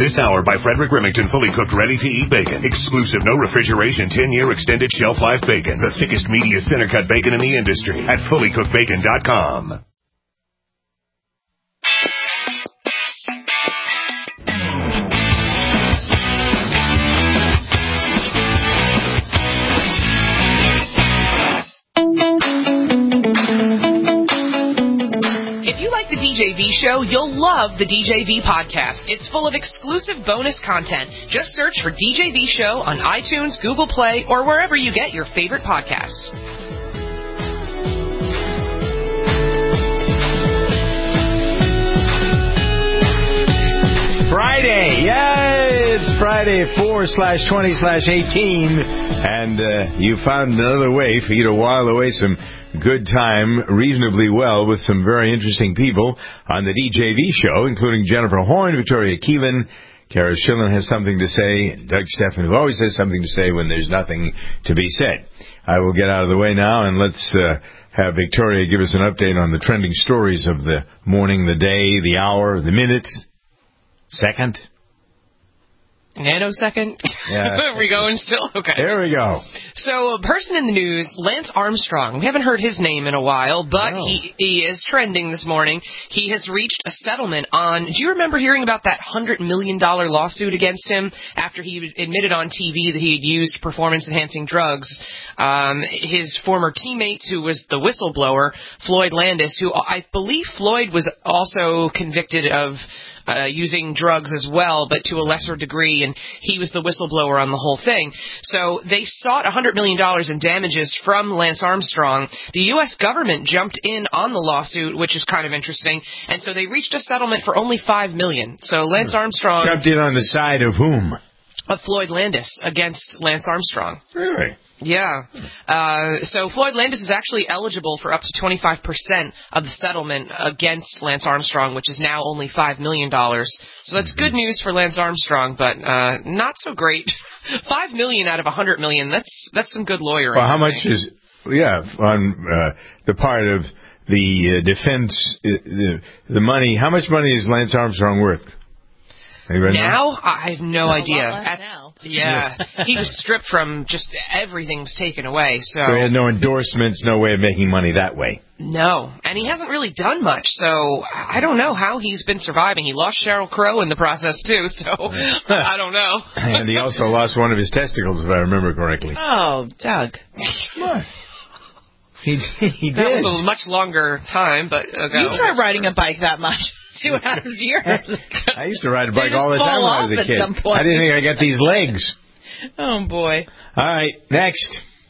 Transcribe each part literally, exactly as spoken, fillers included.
This hour by Frederick Remington, fully cooked, ready-to-eat bacon. Exclusive, no refrigeration, ten-year extended shelf life bacon. The thickest, meatiest, center-cut bacon in the industry at fully cooked bacon dot com. The D J V Show, you'll love the D J V Podcast. It's full of exclusive bonus content. Just search for D J V Show on iTunes, Google Play, or wherever you get your favorite podcasts. Friday, yeah, it's Friday, four slash twenty slash eighteen, and uh, you found another way for you to while away some good time reasonably well with some very interesting people on the D J V Show, including Jennifer Horn, Victoria Keelan, Kara Schillen has something to say, and Doug Stephan, who always has something to say when there's nothing to be said. I will get out of the way now, and let's uh, have Victoria give us an update on the trending stories of the morning, the day, the hour, the minute, second. Nanosecond? Yeah. Are we going still? Okay. There we go. So, a person in the news, Lance Armstrong. We haven't heard his name in a while, but no. he, he is trending this morning. He has reached a settlement on... Do you remember hearing about that one hundred million dollars lawsuit against him after he admitted on T V that he had used performance-enhancing drugs? Um, his former teammate, who was the whistleblower, Floyd Landis, who I believe Floyd was also convicted of... Uh, using drugs as well, but to a lesser degree, and he was the whistleblower on the whole thing. So they sought one hundred million dollars in damages from Lance Armstrong. The U S government jumped in on the lawsuit, which is kind of interesting, and so they reached a settlement for only five million dollars. So Lance Armstrong... Jumped in on the side of whom? Of Floyd Landis against Lance Armstrong. Really? Yeah. Uh, so Floyd Landis is actually eligible for up to twenty-five percent of the settlement against Lance Armstrong, which is now only five million dollars. So that's good news for Lance Armstrong, but uh, not so great. five million dollars out of one hundred million dollars, that's that's some good lawyering. Well, how much is, yeah, on uh, the part of the uh, defense, uh, the, the money, how much money is Lance Armstrong worth? Now? I have no Well, idea. A lot less At, now. Yeah. He was stripped from just everything was taken away. So. so he had no endorsements, no way of making money that way. No. And he hasn't really done much, so I don't know how he's been surviving. He lost Sheryl Crow in the process, too, so I don't know. And he also lost one of his testicles, if I remember correctly. Oh, Doug. What? He, he did. That was a much longer time, but ago. You try riding a bike that much. See what happens to yours. I used to ride a bike You all the just time fall when I was a off at kid. some point. I didn't think I got these legs. Oh, boy. All right, next.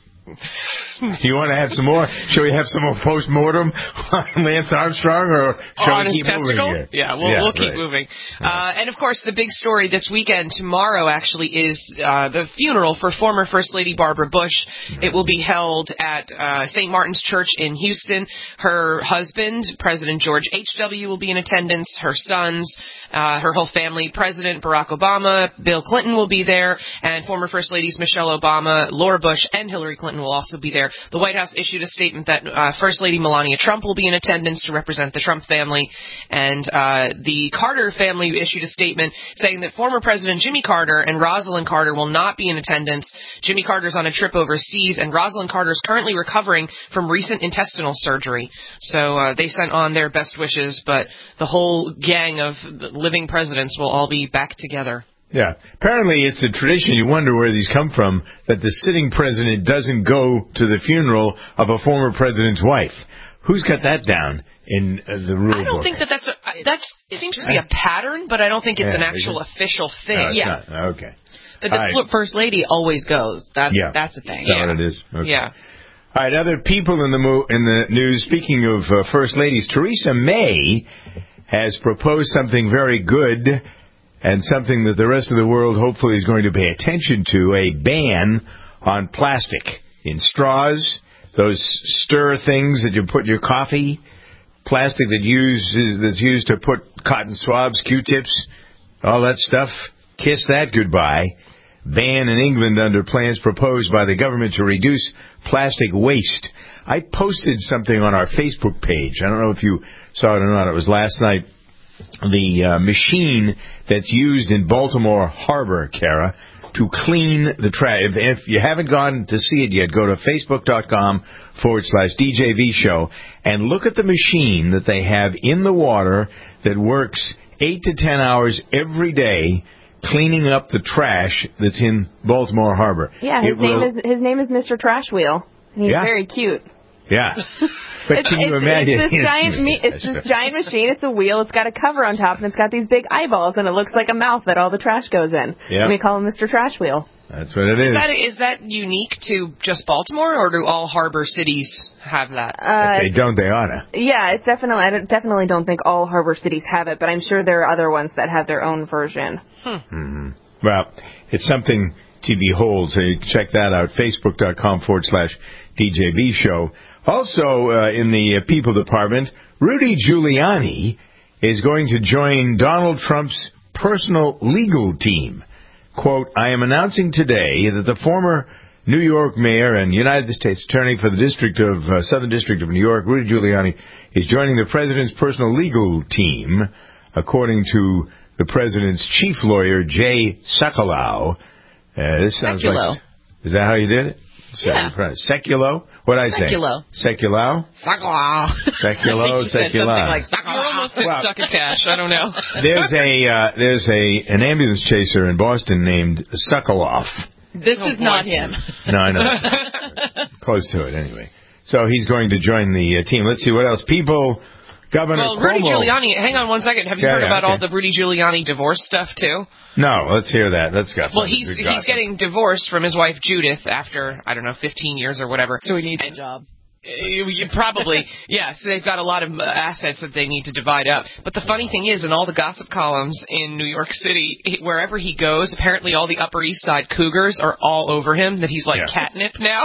You want to have some more? Shall we have some more post-mortem on Lance Armstrong, or shall on we his keep testicle? moving here? Yeah, we'll, yeah, we'll keep right. moving. Right. Uh, and, of course, the big story this weekend, tomorrow, actually, is uh, the funeral for former First Lady Barbara Bush. Right. It will be held at uh, Saint Martin's Church in Houston. Her husband, President George H W, will be in attendance. Her sons, uh, her whole family, President Barack Obama, Bill Clinton will be there, and former First Ladies Michelle Obama, Laura Bush, and Hillary Clinton will also be there. The White House issued a statement that uh, First Lady Melania Trump will be in attendance to represent the Trump family, and uh, the Carter family issued a statement saying that former President Jimmy Carter and Rosalind Carter will not be in attendance. Jimmy Carter's on a trip overseas, and Rosalind Carter is currently recovering from recent intestinal surgery. So uh, they sent on their best wishes, but the whole gang of living presidents will all be back together. Yeah. Apparently it's a tradition, you wonder where these come from, that the sitting president doesn't go to the funeral of a former president's wife. Who's got that down in uh, the rule book? I don't think that that's a, that's it seems to be a pattern, but I don't think it's yeah, an actual official thing. No, it's yeah. not. Okay. But the right. First Lady always goes. That's, yeah. that's the thing. Is that yeah. what it is? Okay. Yeah. All right, other people in the mo- in the news, speaking of uh, First Ladies, Theresa May has proposed something very good and something that the rest of the world hopefully is going to pay attention to, a ban on plastic in straws, those stir things that you put in your coffee, plastic that uses that's used to put cotton swabs, Q-tips, all that stuff. Kiss that goodbye. Ban in England under plans proposed by the government to reduce plastic waste. I posted something on our Facebook page. I don't know if you saw it or not. It was last night. the uh, machine that's used in Baltimore Harbor, Kara, to clean the trash. If, if you haven't gone to see it yet, go to facebook.com forward slash DJV show and look at the machine that they have in the water that works eight to ten hours every day cleaning up the trash that's in Baltimore Harbor. Yeah, his it name will, is his name is Mister Trash Wheel. He's yeah. very cute. Yeah. But it's, can you it's, imagine? It's this, giant, me- it's this giant machine. It's a wheel. It's got a cover on top, and it's got these big eyeballs, and it looks like a mouth that all the trash goes in. Yep. And we call him Mister Trash Wheel. That's what it is. Is that, is that unique to just Baltimore, or do all harbor cities have that? Uh, if they don't, they oughta. Yeah, it's definitely. I don't, definitely don't think all harbor cities have it, but I'm sure there are other ones that have their own version. Hmm. Mm-hmm. Well, it's something to behold, so you can check that out. Facebook.com forward slash DJV show. Also, uh, in the uh, People Department, Rudy Giuliani is going to join Donald Trump's personal legal team. Quote, I am announcing today that the former New York mayor and United States attorney for the District of uh, Southern District of New York, Rudy Giuliani, is joining the president's personal legal team, according to the president's chief lawyer, Jay Sekulow. Uh, this sounds Sekulow. like... Is that how you did it? Yeah. Sekulow? What did I say? Sekulow. Sekulow? Sekulow. Sekulow, Sekulow. Like You're almost at Well- Succotash. I don't know. There's a uh, there's a an ambulance chaser in Boston named Sekulow. This Oh, is boy. not him. No, I know. Close to it, anyway. So he's going to join the uh, team. Let's see what else. People, Governor Well, Cuomo. Rudy Giuliani, hang on one second. Have you Yeah, heard yeah, about okay. all the Rudy Giuliani divorce stuff, too? No, let's hear that. Let's go. Well, he's he's getting divorced from his wife Judith after, I don't know, fifteen years or whatever. So he needs And- a job. You, you probably, yes, they've got a lot of uh, assets that they need to divide up. But the funny thing is, in all the gossip columns in New York City, he, wherever he goes, apparently all the Upper East Side Cougars are all over him, that he's like Yeah. catnip now.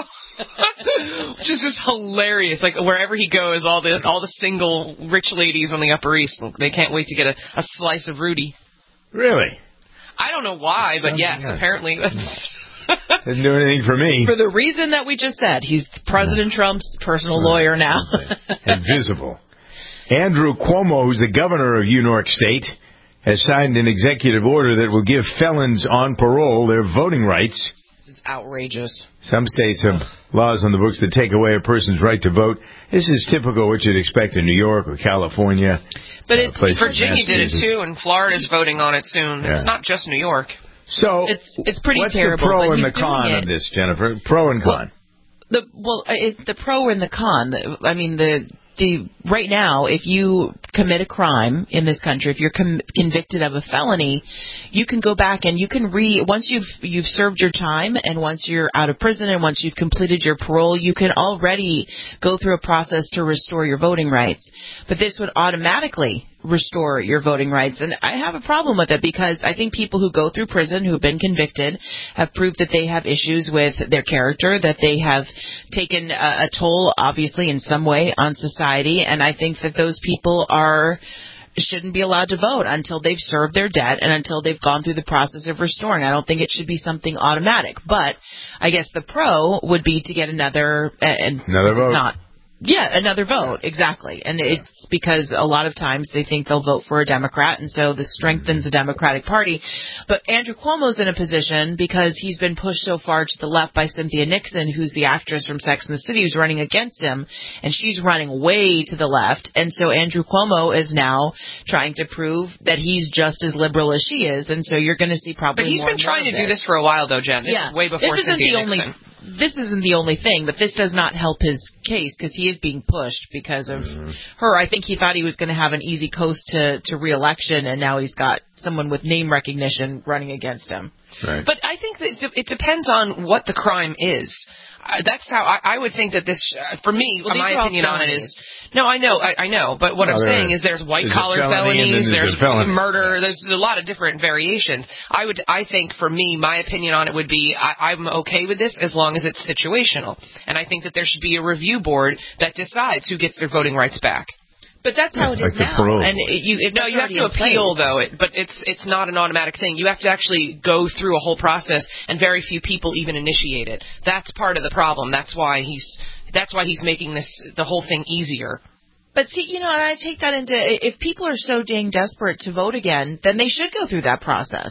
Which is just hilarious. Like, wherever he goes, all the all the single rich ladies on the Upper East, they can't wait to get a, a slice of Rudy. Really? I don't know why, but Something yes, else. apparently that's... Didn't do anything for me. For the reason that we just said, he's President Trump's personal lawyer now. Invisible. Andrew Cuomo, who's the governor of New York State, has signed an executive order that will give felons on parole their voting rights. This is outrageous. Some states have laws on the books that take away a person's right to vote. This is typical what you'd expect in New York or California. But uh, it, places like Virginia did it Massachusetts. too, and Florida's voting on it soon. Yeah. It's not just New York. So It's it's pretty what's terrible. the pro but and he's the con doing of it. this, Jennifer? Pro and con. The well, uh, it's the pro and the con. The- I mean, the the right now, if you commit a crime in this country, if you're com- convicted of a felony, you can go back and you can re once you've you've served your time and once you're out of prison and once you've completed your parole, you can already go through a process to restore your voting rights. But this would automatically restore your voting rights. And I have a problem with it because I think people who go through prison, who have been convicted, have proved that they have issues with their character, that they have taken a, a toll, obviously, in some way on society. And I think that those people are shouldn't be allowed to vote until they've served their debt and until they've gone through the process of restoring. I don't think it should be something automatic. But I guess the pro would be to get another... Uh, and Another vote. Not, Yeah, another vote, exactly. And it's because a lot of times they think they'll vote for a Democrat, and so this strengthens the Democratic Party. But Andrew Cuomo's in a position because he's been pushed so far to the left by Cynthia Nixon, who's the actress from Sex and the City, who's running against him, and she's running way to the left. And so Andrew Cuomo is now trying to prove that he's just as liberal as she is, and so you're going to see probably But he's more been and more trying to of do this for a while, though, Jen. This yeah, is way before this isn't Cynthia the only. Nixon. This isn't the only thing, but this does not help his case because he is being pushed because of mm-hmm. her. I think he thought he was going to have an easy coast to, to re-election, and now he's got someone with name recognition running against him. Right. But I think that it depends on what the crime is. Uh, that's how I, I would think that this, uh, for me, Well, my these are all opinion on it felonies. is, no, I know, I, I know, but what Well, I'm there saying is- is there's white there's a collar felony and then felonies, there's there's a felony. murder, there's a lot of different variations. I would, I think for me, my opinion on it would be, I, I'm okay with this as long as it's situational. And I think that there should be a review board that decides who gets their voting rights back. But that's how it Like is the now. parole And board. it, you, it, No, that's you have already to in place. appeal, though, it, but it's it's not an automatic thing. You have to actually go through a whole process, and very few people even initiate it. That's part of the problem. That's why he's that's why he's making this the whole thing easier. But see, you know, and I take that into, if people are so dang desperate to vote again, then they should go through that process.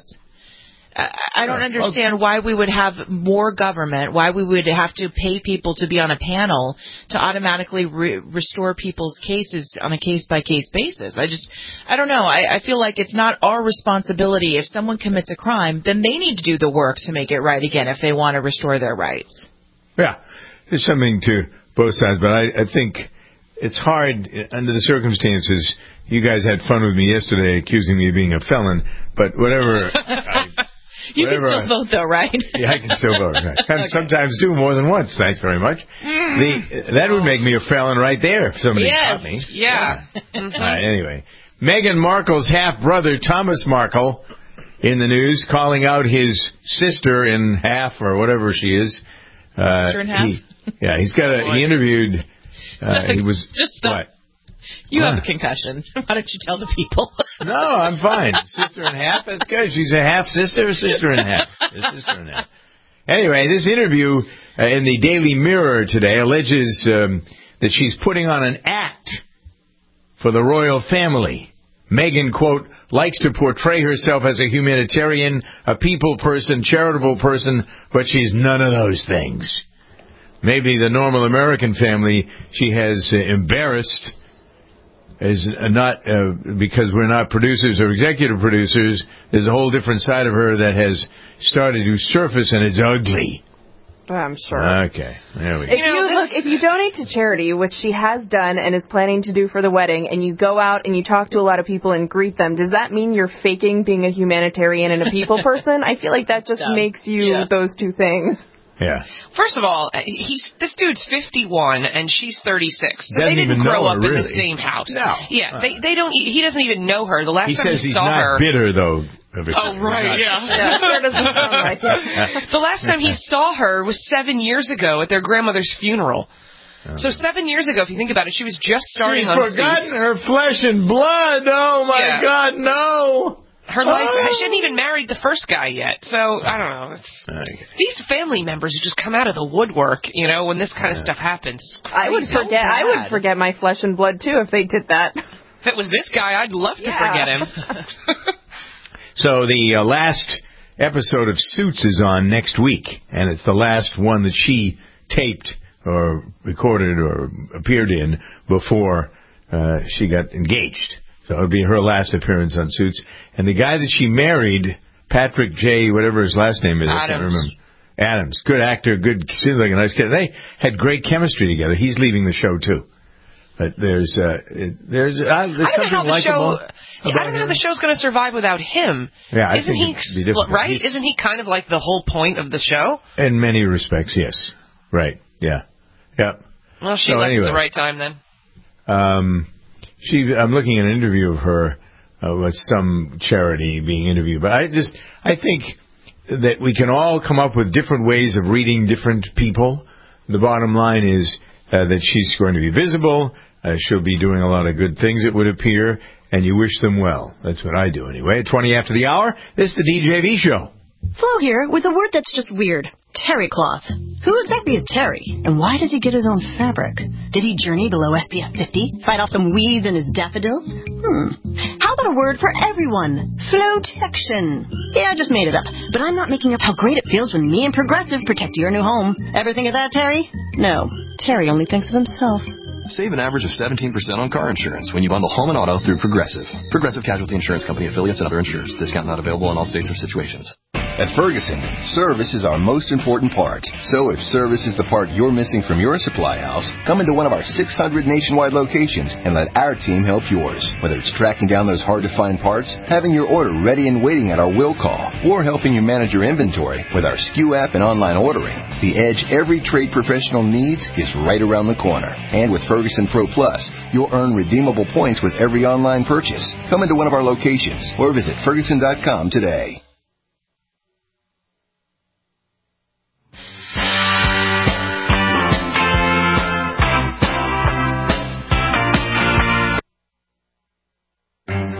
I don't understand why we would have more government, why we would have to pay people to be on a panel to automatically re- restore people's cases on a case-by-case basis. I just, I don't know. I, I feel like it's not our responsibility. If someone commits a crime, then they need to do the work to make it right again if they want to restore their rights. Yeah, there's something to both sides, but I, I think it's hard under the circumstances. You guys had fun with me yesterday accusing me of being a felon, but whatever... I, You Whatever can still I, vote, though, right? Yeah, I can still vote. Right. And Okay. sometimes do more than once. Thanks very much. The, that would make me a felon right there if somebody yes. caught me. Yeah. yeah. All right, anyway. Meghan Markle's half-brother, Thomas Markle, in the news, calling out his sister in half, or whatever she is. Uh, sister in half? He, yeah, he's got a, he interviewed, uh, he was, Just stop. what? You What? have a concussion. Why don't you tell the people? No, I'm fine. Sister and half, that's good. She's a half sister, sister and half. A sister and half. Anyway, this interview uh, in the Daily Mirror today alleges um, that she's putting on an act for the royal family. Meghan, quote, likes to portray herself as a humanitarian, a people person, charitable person, but she's none of those things. Maybe the normal American family she has uh, embarrassed is not uh, because we're not producers or executive producers. There's a whole different side of her that has started to surface, and it's ugly. I'm sure. Okay, there we go. If you, look, if you donate to charity, which she has done and is planning to do for the wedding, and you go out and you talk to a lot of people and greet them, does that mean you're faking being a humanitarian and a people person? I feel like that just Dumb. makes you Yeah. those two things. Yeah. First of all, he's this dude's fifty-one and she's thirty-six. So Doesn't they didn't even grow know up her, in the really. same house. No. Yeah, Uh. they they don't. He doesn't even know her. The last He time says he he's saw not her. bitter, though. Oh right, yeah. Yeah, sure doesn't sound like it. The last time he saw her was seven years ago at their grandmother's funeral. Oh. So seven years ago, if you think about it, she was just starting She's on forgotten Suits. her flesh and blood. Oh my Yeah. God, no! Her life. Oh. She hadn't even married the first guy yet. So I don't know. It's, Okay. these family members who just come out of the woodwork, you know, when this kind of stuff happens. It's I would crazy. forget. I would bad. forget my flesh and blood too if they did that. If it was this guy, I'd love to Yeah. forget him. So the uh, last episode of Suits is on next week, and it's the last one that she taped or recorded or appeared in before uh, she got engaged. So it'll be her last appearance on Suits. And the guy that she married, Patrick J., whatever his last name is, I can't Adams. remember. Adams. Good actor, good, seems like a nice kid. They had great chemistry together. He's leaving the show, too. But there's, uh, it- there's, uh, there's I don't know how something the show. likable. Yeah, I don't know how the show's going to survive without him. Yeah, I Isn't think he it'd be difficult. right? He's- Isn't he kind of like the whole point of the show? In many respects, yes. Right. Yeah. Yeah. Well, she So left anyway. at the right time then. Um, she. I'm looking at an interview of her uh, with some charity being interviewed, but I just I think that we can all come up with different ways of reading different people. The bottom line is uh, that she's going to be visible. Uh, she'll be doing a lot of good things, it would appear, and you wish them well. That's what I do anyway. At twenty after the hour, this is the D J V Show. Flo here with a word that's just weird. Terry cloth. Who exactly is Terry? And why does he get his own fabric? Did he journey below S P F fifty? Fight off some weeds in his daffodils? Hmm. How about a word for everyone? Flotection. Yeah, I just made it up. But I'm not making up how great it feels when me and Progressive protect your new home. Ever think of that, Terry? No. Terry only thinks of himself. Save an average of seventeen percent on car insurance when you bundle home and auto through Progressive. Progressive Casualty Insurance Company affiliates and other insurers. Discount not available in all states or situations. At Ferguson, service is our most important part. So if service is the part you're missing from your supply house, come into one of our six hundred nationwide locations and let our team help yours. Whether it's tracking down those hard-to-find parts, having your order ready and waiting at our will call, or helping you manage your inventory with our S K U app and online ordering, the edge every trade professional needs is right around the corner. And with Ferguson Pro Plus, you'll earn redeemable points with every online purchase. Come into one of our locations or visit Ferguson dot com today.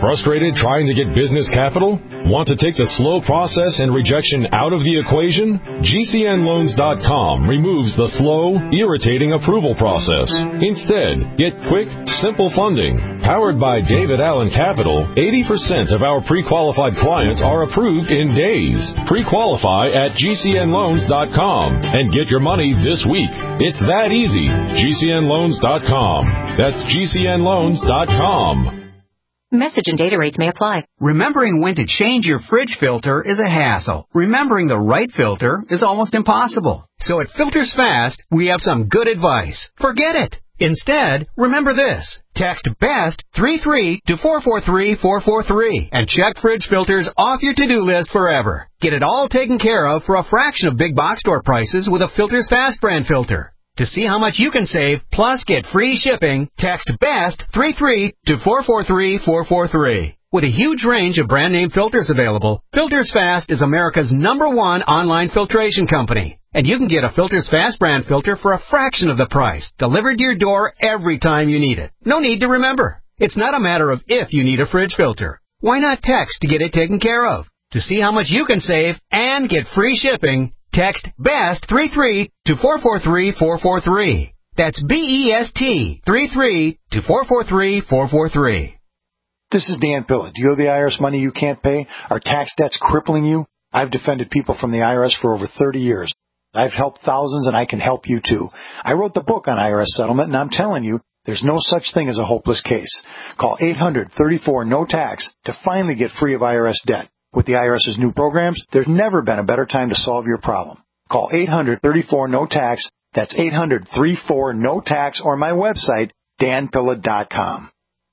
Frustrated trying to get business capital? Want to take the slow process and rejection out of the equation? G C N loans dot com removes the slow, irritating approval process. Instead, get quick, simple funding. Powered by David Allen Capital, eighty percent of our pre-qualified clients are approved in days. Pre-qualify at G C N loans dot com and get your money this week. It's that easy. G C N loans dot com. That's G C N loans dot com. Message and data rates may apply. Remembering when to change your fridge filter is a hassle. Remembering the right filter is almost impossible. So at Filters Fast, we have some good advice. Forget it. Instead, remember this. Text BEST three three to four four three four four three and check fridge filters off your to-do list forever. Get it all taken care of for a fraction of big box store prices with a Filters Fast brand filter. To see how much you can save, plus get free shipping, text BEST three three to four four three four four three. With a huge range of brand name filters available, Filters Fast is America's number one online filtration company. And you can get a Filters Fast brand filter for a fraction of the price, delivered to your door every time you need it. No need to remember. It's not a matter of if you need a fridge filter. Why not text to get it taken care of? To see how much you can save and get free shipping, text BEST three three to four four three four four three. That's B E S T three three to four four three four four three. This is Dan Pilla. Do you owe the I R S money you can't pay? Are tax debts crippling you? I've defended people from the I R S for over thirty years. I've helped thousands, and I can help you too. I wrote the book on I R S settlement, and I'm telling you, there's no such thing as a hopeless case. Call eight hundred thirty-four no tax to finally get free of I R S debt. With the IRS's new programs, there's never been a better time to solve your problem. Call eight hundred thirty-four no tax. That's eight hundred thirty-four no tax, or my website, dan pilla dot com.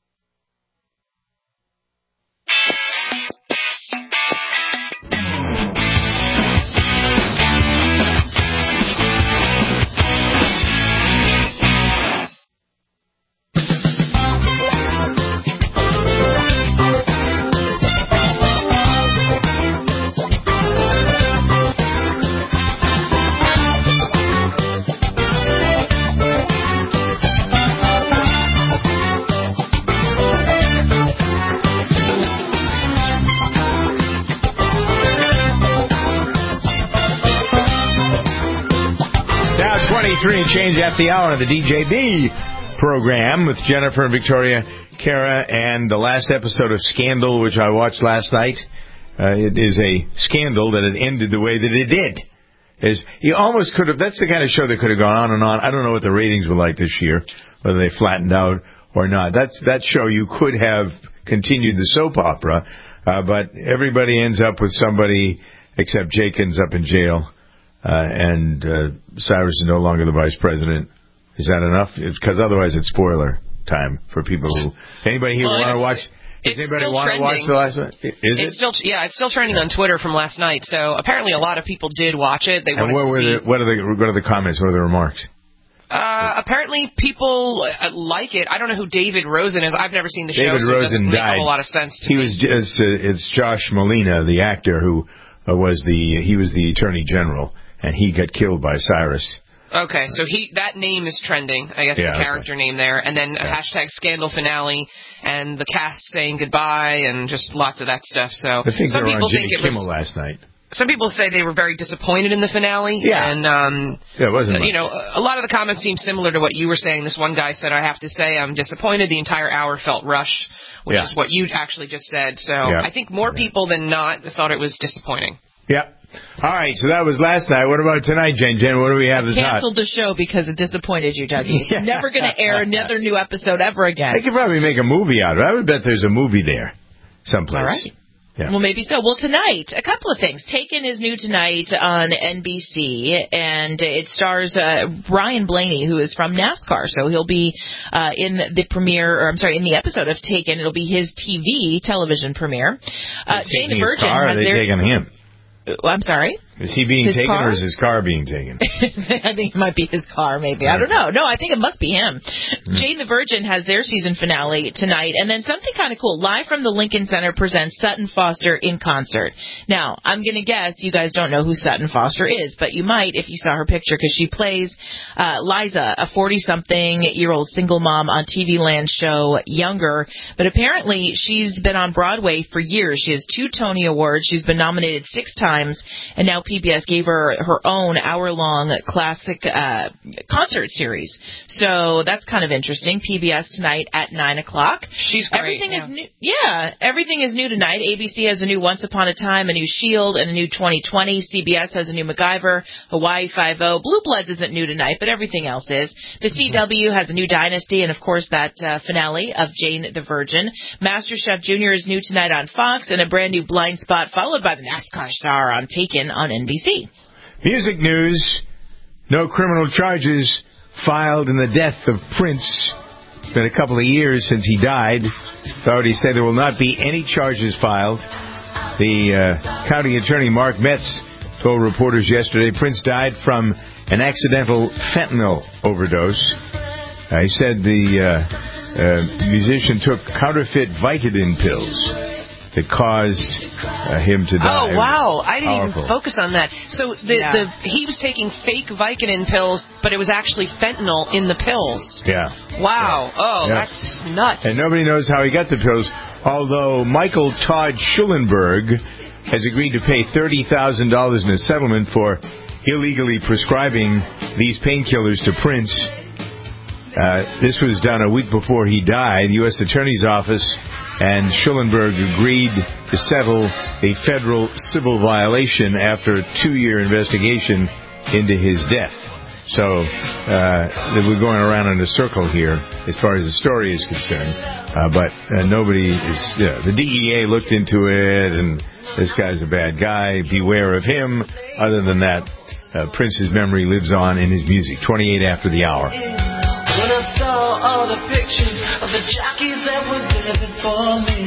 twenty-three and change at the hour of the D J B program with Jennifer and Victoria Cara, and the last episode of Scandal, which I watched last night. Uh, it is a scandal that it ended the way that it did. Is you almost could have. That's the kind of show that could have gone on and on. I don't know what the ratings were like this year, whether they flattened out or not. That's that show. You could have continued the soap opera, uh, but everybody ends up with somebody except Jake ends up in jail. Uh, and uh, Cyrus is no longer the vice president. Is that enough? Because otherwise it's spoiler time for people who... Anybody here well, want to watch... Does anybody want to watch the last one? Is it's it? Still, yeah, it's still trending on Twitter from last night. So apparently a lot of people did watch it. They and wanted what to were see... The, what, are the, what are the comments? What are the remarks? Uh, apparently people uh, like it. I don't know who David Rosen is. I've never seen the David show, so Rosen it doesn't died. make a lot of sense to he me. Was just, uh, it's Josh Molina, the actor, who uh, was the... He was the Attorney General. And he got killed by Cyrus. Okay, so he that name is trending, I guess, yeah, the character okay. name there. And then yeah. hashtag scandal finale and the cast saying goodbye and just lots of that stuff. So I think some they were people on Jimmy think it Kimmel was, last night. Some people say they were very disappointed in the finale. Yeah. And, um, yeah, it wasn't much. You know, a lot of the comments seem similar to what you were saying. This one guy said, I have to say I'm disappointed. The entire hour felt rushed, which yeah. is what you actually just said. So yeah. I think more yeah. people than not thought it was disappointing. Yeah. All right, so that was last night. What about tonight, Jen? Jen, what do we have this hot? Canceled the show because it disappointed you, Dougie. It's never going to air another new episode ever again. They could probably make a movie out of it. I would bet there's a movie there someplace. All right. Yeah. Well, maybe so. Well, tonight, a couple of things. Taken is new tonight on N B C, and it stars uh, Ryan Blaney, who is from NASCAR. So he'll be uh, in the premiere, or I'm sorry, in the episode of Taken. It'll be his T V television premiere. Uh, Jane the Virgin car, has or are they their... taking him? I'm sorry? Is he being his taken car? or is his car being taken? I think it might be his car, maybe. I don't know. No, I think it must be him. Mm. Jane the Virgin has their season finale tonight, and then something kind of cool. Live from the Lincoln Center presents Sutton Foster in concert. Now, I'm going to guess you guys don't know who Sutton Foster is, but you might if you saw her picture, because she plays uh, Liza, a forty-something-year-old single mom on T V Land's show Younger. But apparently, she's been on Broadway for years. She has two Tony Awards. She's been nominated six times, and now P B S gave her her own hour-long classic uh, concert series. So that's kind of interesting. P B S tonight at nine o'clock. She's great. Everything yeah. is new. Yeah, everything is new tonight. A B C has a new Once Upon a Time, a new Shield, and a new twenty twenty. C B S has a new MacGyver, Hawaii Five-O. Blue Bloods isn't new tonight, but everything else is. The C W has a new Dynasty, and, of course, that uh, finale of Jane the Virgin. MasterChef Junior is new tonight on Fox, and a brand new Blind Spot, followed by the NASCAR star on Taken on N B C. Music news. No criminal charges filed in the death of Prince. It's been a couple of years since he died. Authorities say there will not be any charges filed. The uh, county attorney, Mark Metz, told reporters yesterday Prince died from an accidental fentanyl overdose. Uh, he said the uh, uh, musician took counterfeit Vicodin pills that caused uh, him to die. Oh, wow. I didn't Powerful. even focus on that. So the, Yeah. the he was taking fake Vicodin pills, but it was actually fentanyl in the pills. Yeah. Wow. Yeah. Oh, Yeah. that's nuts. And nobody knows how he got the pills, although Michael Todd Schulenberg has agreed to pay thirty thousand dollars in a settlement for illegally prescribing these painkillers to Prince. Uh, this was done a week before he died. U S Attorney's Office and Schulenberg agreed to settle a federal civil violation after a two-year investigation into his death. So uh, we're going around in a circle here as far as the story is concerned. Uh, but uh, nobody is... You know, the D E A looked into it, and this guy's a bad guy. Beware of him. Other than that, uh, Prince's memory lives on in his music. twenty-eight after the hour. When I saw all the pictures of the jockeys that were living for me,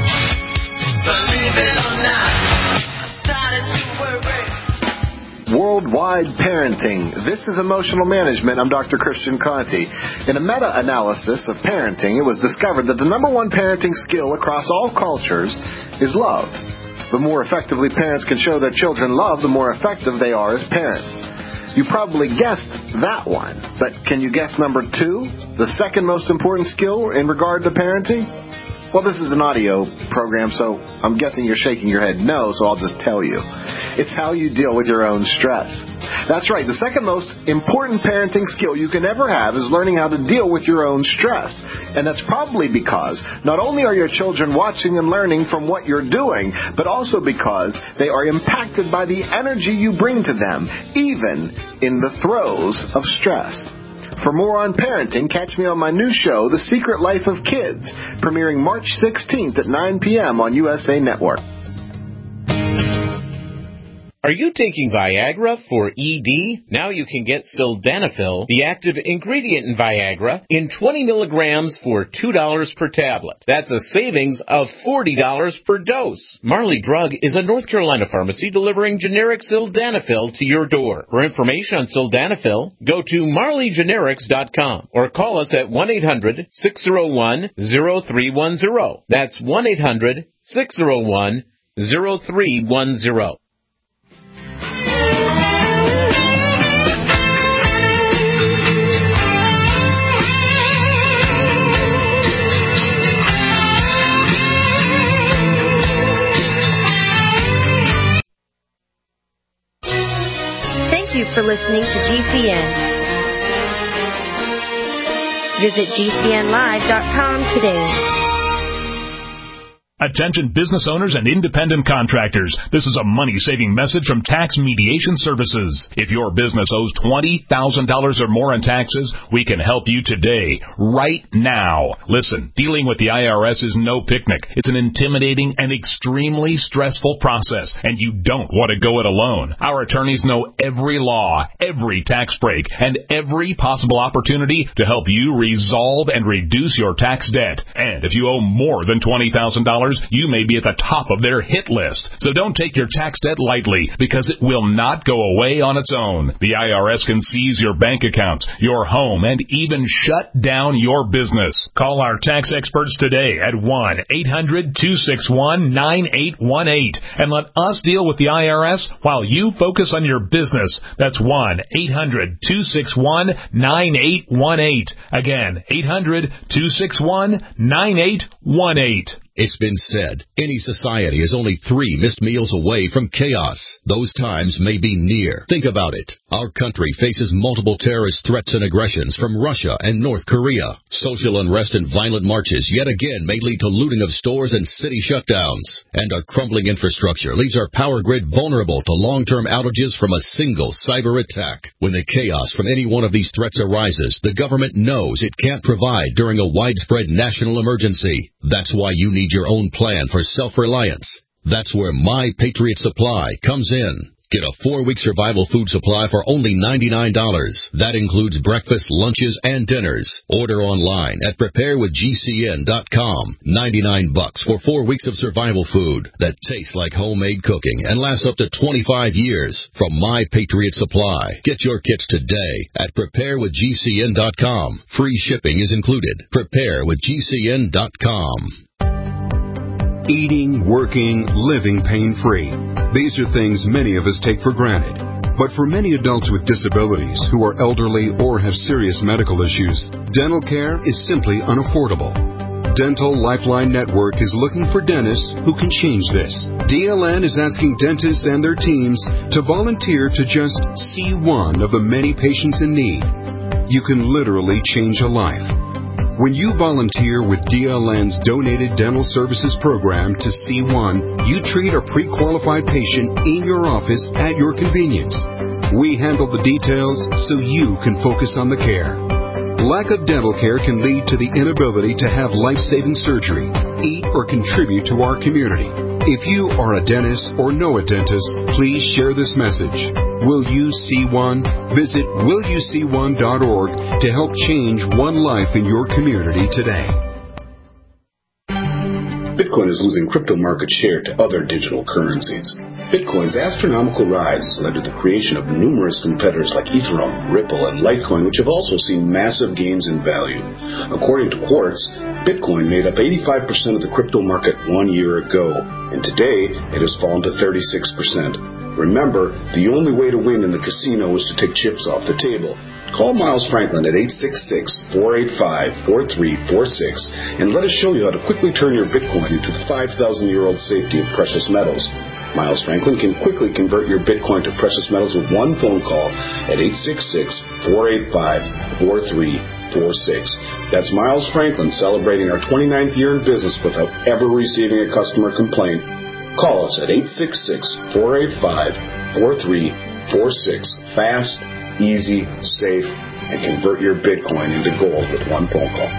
believe it or not, I started to worry. Worldwide Parenting. This is Emotional Management. I'm Doctor Christian Conti. In a meta-analysis of parenting, it was discovered that the number one parenting skill across all cultures is love. The more effectively parents can show their children love, the more effective they are as parents. You probably guessed that one, but can you guess number two? The second most important skill in regard to parenting? Well, this is an audio program, so I'm guessing you're shaking your head no, so I'll just tell you. It's how you deal with your own stress. That's right, the second most important parenting skill you can ever have is learning how to deal with your own stress. And that's probably because not only are your children watching and learning from what you're doing, but also because they are impacted by the energy you bring to them, even in the throes of stress. For more on parenting, catch me on my new show, The Secret Life of Kids, premiering March sixteenth at nine p.m. on U S A Network. Are you taking Viagra for E D? Now you can get Sildenafil, the active ingredient in Viagra, in twenty milligrams for two dollars per tablet. That's a savings of forty dollars per dose. Marley Drug is a North Carolina pharmacy delivering generic Sildenafil to your door. For information on Sildenafil, go to marley generics dot com or call us at one eight hundred six oh one oh three one oh. That's one eight hundred six oh one oh three one oh. Thank you for listening to G C N. Visit G C N live dot com today. Attention business owners and independent contractors. This is a money-saving message from Tax Mediation Services. If your business owes twenty thousand dollars or more in taxes, we can help you today, right now. Listen, dealing with the I R S is no picnic. It's an intimidating and extremely stressful process, and you don't want to go it alone. Our attorneys know every law, every tax break, and every possible opportunity to help you resolve and reduce your tax debt. And if you owe more than twenty thousand dollars, dollars, you may be at the top of their hit list. So don't take your tax debt lightly, because it will not go away on its own. The I R S can seize your bank accounts, your home, and even shut down your business. Call our tax experts today at one eight hundred two six one nine eight one eight and let us deal with the I R S while you focus on your business. That's one eight hundred two six one nine eight one eight. Again, eight hundred two six one nine eight one eight. It's been said, any society is only three missed meals away from chaos. Those times may be near. Think about it. Our country faces multiple terrorist threats and aggressions from Russia and North Korea. Social unrest and violent marches yet again may lead to looting of stores and city shutdowns. And our crumbling infrastructure leaves our power grid vulnerable to long-term outages from a single cyber attack. When the chaos from any one of these threats arises, the government knows it can't provide during a widespread national emergency. That's why you need your own plan for self-reliance. That's where My Patriot Supply comes in. Get a four-week survival food supply for only ninety-nine dollars. That includes breakfast, lunches, and dinners. Order online at prepare with G C N dot com. ninety-nine bucks for four weeks of survival food that tastes like homemade cooking and lasts up to twenty-five years from My Patriot Supply. Get your kits today at prepare with G C N dot com. Free shipping is included. prepare with G C N dot com. Eating, working, living pain-free. These are things many of us take for granted. But for many adults with disabilities who are elderly or have serious medical issues, dental care is simply unaffordable. Dental Lifeline Network is looking for dentists who can change this. D L N is asking dentists and their teams to volunteer to just see one of the many patients in need. You can literally change a life. When you volunteer with D L N's Donated Dental Services Program to C one, you treat a pre-qualified patient in your office at your convenience. We handle the details so you can focus on the care. Lack of dental care can lead to the inability to have life-saving surgery, eat, or contribute to our community. If you are a dentist or know a dentist, please share this message. Will you see one? Visit will you see one dot org to help change one life in your community today. Bitcoin is losing crypto market share to other digital currencies. Bitcoin's astronomical rise has led to the creation of numerous competitors like Ethereum, Ripple, and Litecoin, which have also seen massive gains in value. According to Quartz, Bitcoin made up eighty-five percent of the crypto market one year ago, and today it has fallen to thirty-six percent. Remember, the only way to win in the casino is to take chips off the table. Call Miles Franklin at eight six six, four eight five, four three four six and let us show you how to quickly turn your Bitcoin into the five thousand year old safety of precious metals. Miles Franklin can quickly convert your Bitcoin to precious metals with one phone call at eight six six, four eight five, four three four six. That's Miles Franklin celebrating our twenty-ninth year in business without ever receiving a customer complaint. Call us at eight six six, four eight five, four three four six. Fast, easy, safe, and convert your Bitcoin into gold with one phone call.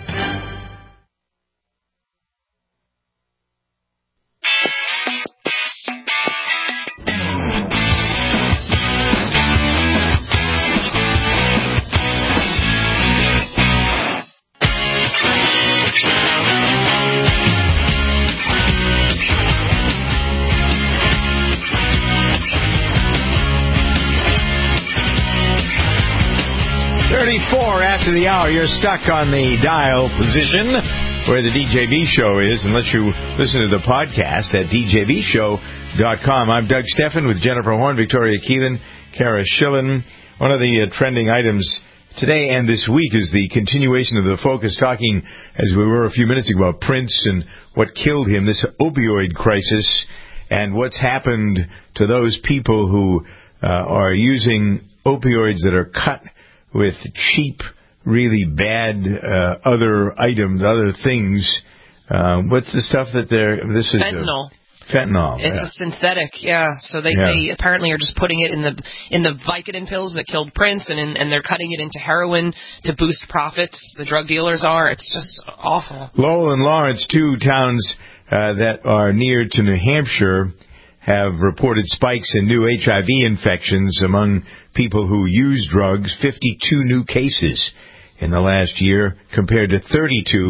thirty-four after the hour. You're stuck on the dial position where the D J V show is, unless you listen to the podcast at D J V show dot com. I'm Doug Steffen with Jennifer Horn, Victoria Keelan, Kara Schillen. One of the uh, trending items today and this week is the continuation of the focus, talking, as we were a few minutes ago, about Prince and what killed him, this opioid crisis, and what's happened to those people who uh, are using opioids that are cut with cheap, really bad uh, other items, other things. Uh, what's the stuff that they're... This is fentanyl. A, fentanyl. It's yeah. a synthetic, yeah. So they, yeah. they apparently are just putting it in the in the Vicodin pills that killed Prince, and in, and they're cutting it into heroin to boost profits. The drug dealers are. It's just awful. Lowell and Lawrence, two towns uh, that are near to New Hampshire, have reported spikes in new H I V infections among people who use drugs, fifty-two new cases in the last year compared to thirty-two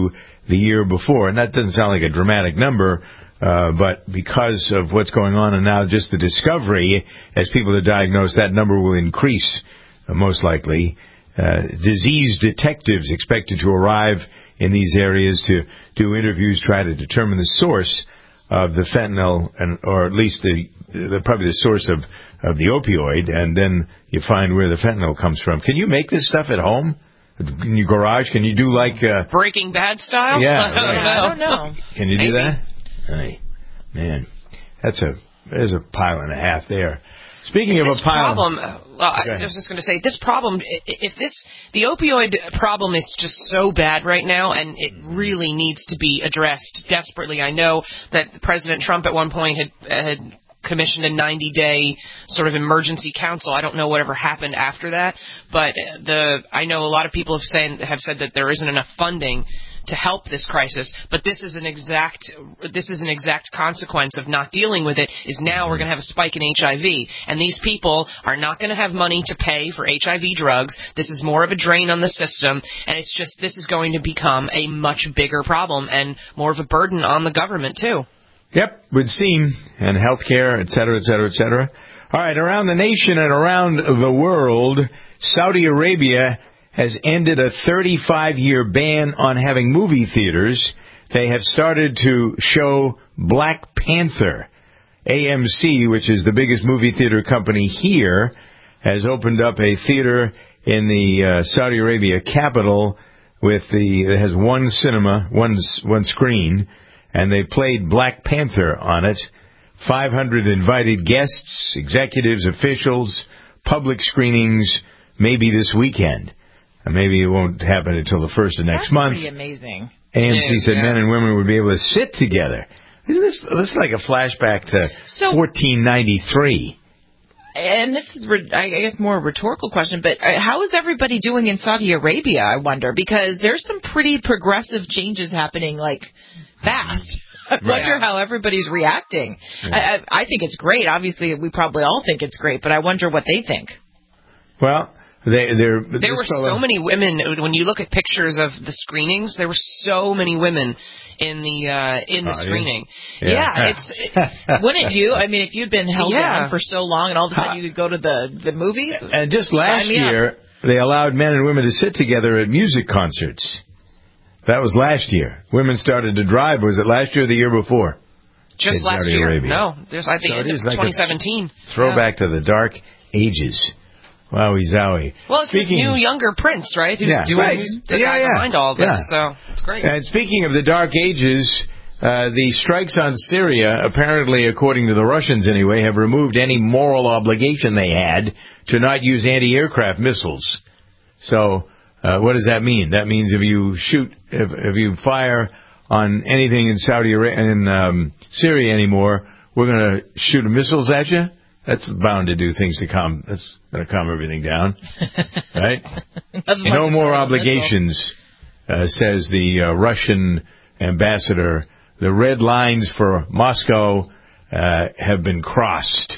the year before. And that doesn't sound like a dramatic number, uh, but because of what's going on and now just the discovery, as people are diagnosed, that number will increase, uh, most likely. Uh, disease detectives expected to arrive in these areas to do interviews, try to determine the source of the fentanyl, and or at least the, the probably the source of, of the opioid, and then you find where the fentanyl comes from. Can you make this stuff at home? In your garage? Can you do like... Uh, Breaking Bad style? Yeah. I don't Right. know. I don't know. Can you Maybe. do that? Hey, man, that's a there's a pile and a half there. Speaking of this a pile... problem, uh, I was just going to say, this problem, i- if this, the opioid problem is just so bad right now, and it really needs to be addressed desperately. I know that President Trump at one point had, had commissioned a ninety-day sort of emergency council. I don't know whatever happened after that, but the I know a lot of people have, saying, have said that there isn't enough funding to help this crisis, but this is an exact this is an exact consequence of not dealing with it. Is now we're going to have a spike in H I V, and these people are not going to have money to pay for H I V drugs. This is more of a drain on the system, and it's just this is going to become a much bigger problem and more of a burden on the government too. Yep, would seem, and healthcare, et cetera, et cetera, et cetera. All right, around the nation and around the world, Saudi Arabia has ended a thirty-five year ban on having movie theaters. They have started to show Black Panther. A M C, which is the biggest movie theater company here, has opened up a theater in the uh, Saudi Arabia capital with the it has one cinema, one one screen, and they played Black Panther on it. five hundred invited guests, executives, officials, public screenings, maybe this weekend. Maybe it won't happen until the first of next That's month. pretty amazing. A M C Yeah, said yeah. men and women would be able to sit together. Isn't this, this is like a flashback to So- fourteen ninety-three? And this is, re- I guess, more a rhetorical question, but uh, how is everybody doing in Saudi Arabia, I wonder? Because there's some pretty progressive changes happening, like, fast. I wonder how everybody's reacting. Yeah. I, I, I think it's great. Obviously, we probably all think it's great, but I wonder what they think. Well, they, they're... There were so many women. When you look at pictures of the screenings, there were so many women in the uh, in the Oh, yeah. screening. Yeah. Yeah, it's It, wouldn't you? I mean, if you'd been held Yeah. down for so long and all of a sudden you could go to the, the movies. And just last sign me up. year, they allowed men and women to sit together at music concerts. That was last year. Women started to drive. Was it last year or the year before? just in last Saudi year. Arabia. No, there's I think So it it is was like a twenty seventeen. Throwback to the dark ages. Wowie zowie. Well, it's Speaking- this new younger prince, right? Who's Yeah, doing right. who's the Yeah, guy yeah. behind all this. Yeah. So it's great. And speaking of the Dark Ages, uh, the strikes on Syria, apparently, according to the Russians anyway, have removed any moral obligation they had to not use anti-aircraft missiles. So, uh, what does that mean? That means if you shoot, if, if you fire on anything in Saudi Arabia, in um, Syria anymore, we're going to shoot missiles at you? That's bound to do things to calm. That's going to calm everything down, right? That's No my more favorite obligations, uh, says the uh, Russian ambassador. The red lines for Moscow uh, have been crossed.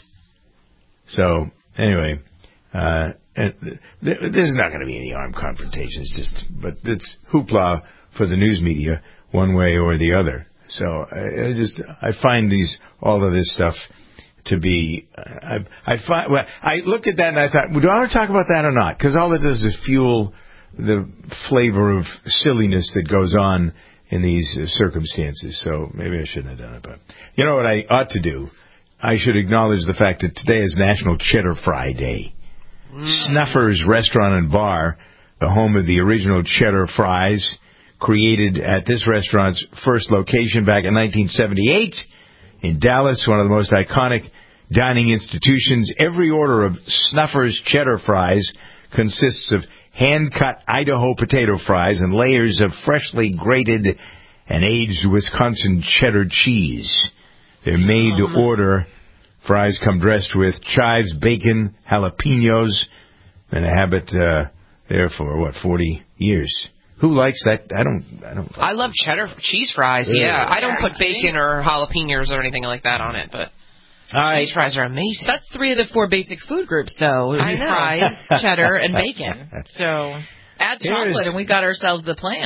So anyway, uh, and th- there's not going to be any armed confrontations. Just, but it's hoopla for the news media, one way or the other. So I, I just I find these all of this stuff to be. I, I find. Well, I looked at that and I thought, well, do I want to talk about that or not? Because all it does is fuel the flavor of silliness that goes on in these uh, circumstances. So maybe I shouldn't have done it. But you know what I ought to do? I should acknowledge the fact that today is National Cheddar Fry Day. Snuffers Restaurant and Bar, the home of the original cheddar fries, created at this restaurant's first location back in nineteen seventy-eight in Dallas, one of the most iconic dining institutions. Every order of Snuffers cheddar fries consists of hand-cut Idaho potato fries and layers of freshly grated and aged Wisconsin cheddar cheese. They're made to order. Fries come dressed with chives, bacon, jalapenos, and a habit uh, there for, what, forty years. Who likes that? I don't. I don't. I love cheddar cheese fries. Really? Yeah, I don't put bacon or jalapenos or anything like that on it, but All right. cheese fries are amazing. That's three of the four basic food groups, though. I know. Fries, cheddar, and bacon. So add Here's- chocolate, and we got ourselves the plan.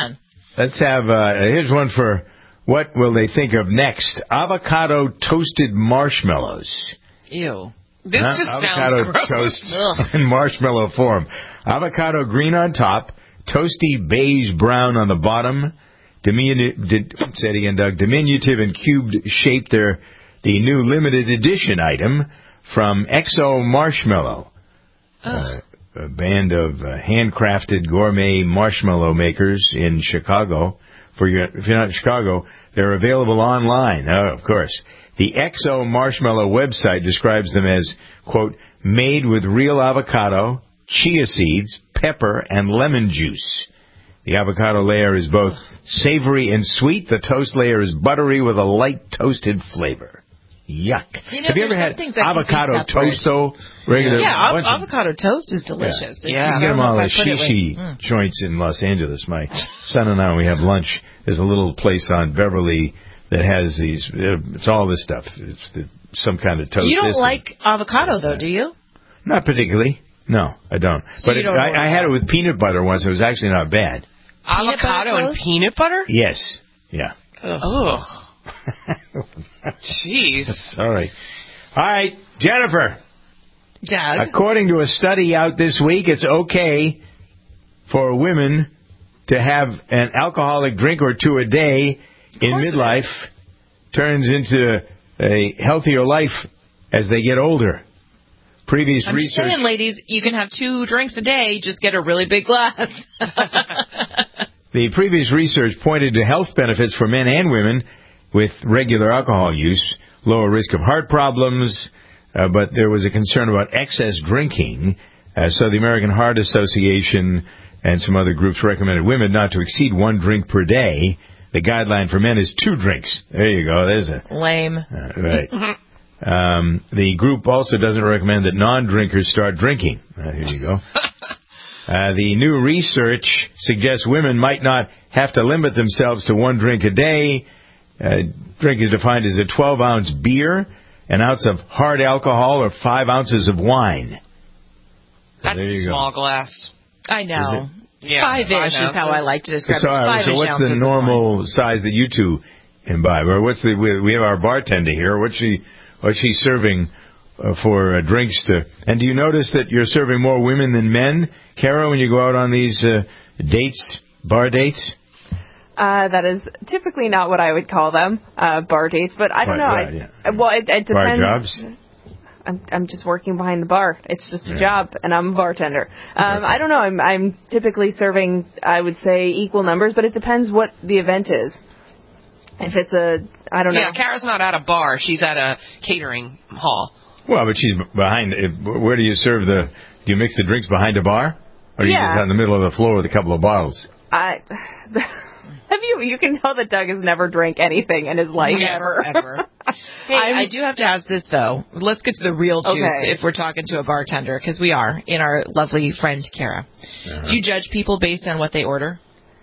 Let's have, uh, here's one for what will they think of next? Avocado toasted marshmallows. Ew. This Huh? just Avocado sounds gross. toast Ugh. in marshmallow form. Avocado green on top, toasty beige brown on the bottom. Diminu- di- say it again, Doug. Diminutive and cubed shape. They're the new limited edition item from Exo Marshmallow. Uh, a band of uh, handcrafted gourmet marshmallow makers in Chicago. For your, if you're not in Chicago, they're available online. Oh, of course. The Exo Marshmallow website describes them as, quote, made with real avocado, chia seeds, pepper, and lemon juice. The avocado layer is both savory and sweet. The toast layer is buttery with a light toasted flavor. Yuck. You know, Have you ever there's some had things that can be avocado separate. toast, though? Regular, Yeah, av- bunch of- avocado toast is delicious. Yeah, It's you just- can I get don't them know all if at I put it with- Shishi Mm. joints in Los Angeles. My son and I, we have lunch. There's a little place on Beverly that has these. It's all this stuff. It's the, some kind of toast. You don't this like avocado, though, do you? Not particularly. No, I don't. So but you it, don't order I, I had it with peanut butter once. It was actually not bad. Peanut butter Avocado and toast? peanut butter? Yes. Yeah. Ugh. Jeez. All right. All right, Jennifer. Doug? According to a study out this week, it's okay for women to have an alcoholic drink or two a day in midlife. Turns into a healthier life as they get older. Previous I'm research. saying, ladies, you can have two drinks a day. Just get a really big glass. The previous research pointed to health benefits for men and women with regular alcohol use, lower risk of heart problems, uh, but there was a concern about excess drinking. Uh, so the American Heart Association and some other groups recommended women not to exceed one drink per day. The guideline for men is two drinks. There you go. There's a Lame. uh, right. Um, the group also doesn't recommend that non-drinkers start drinking. Uh, here you go. Uh, the new research suggests women might not have to limit themselves to one drink a day. Uh, drink is defined as a twelve-ounce beer, an ounce of hard alcohol, or five ounces of wine. That's there you a go. small glass. I know. Yeah, Five-ish five is how I ounces. like to describe So, it. uh, Five-ish so what's the ounces of normal size that you two imbibe? Or what's the? We, we have our bartender here. What's she? What's she serving uh, for uh, drinks to? And do you notice that you're serving more women than men, Kara, when you go out on these uh, dates, bar dates? Uh, that is typically not what I would call them, uh, bar dates, but I don't know. Right, I, yeah. I- Well, it, it Bar depends. jobs? I'm I'm just working behind the bar. It's just a Yeah. job, and I'm a bartender. Um, I don't know. I'm I'm typically serving, I would say, equal numbers, but it depends what the event is. If it's a, I don't know. Yeah, Kara's not at a bar. She's at a catering hall. Well, but she's behind. Where do you serve the? Do you mix the drinks behind a bar, or are you Yeah. just out in the middle of the floor with a couple of bottles? I have you. You can tell that Doug has never drank anything in his life Never, ever. Hey, I do have to ask this, though. Let's get to the real juice Okay. if we're talking to a bartender, because we are, in our lovely friend, Kara. Uh-huh. Do you judge people based on what they order?